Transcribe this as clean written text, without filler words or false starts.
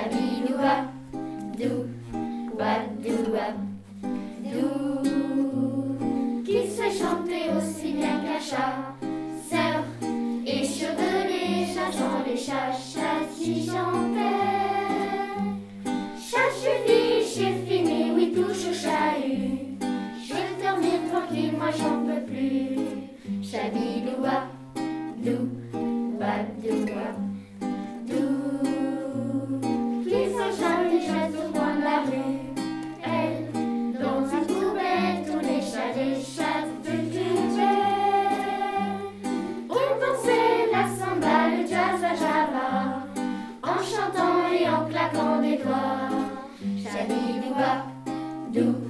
Chabidoua, dou, wadoua, dou. Qui sait chanter aussi bien qu'un chat, sœur échevelée, chassant les chats, chat qui chantait. Chat j'ai fini, oui touche au chahut. Je veux dormir tranquille, moi j'en peux plus. Chabidoua, dou, wadoua, dou. Qui s'enchaîne les chats au coin de la rue. Elle, dans une poubelle, tous les chats cultivaient. On dansait la samba, le jazz à Java, en chantant et en claquant des doigts. Chabidoua, dou,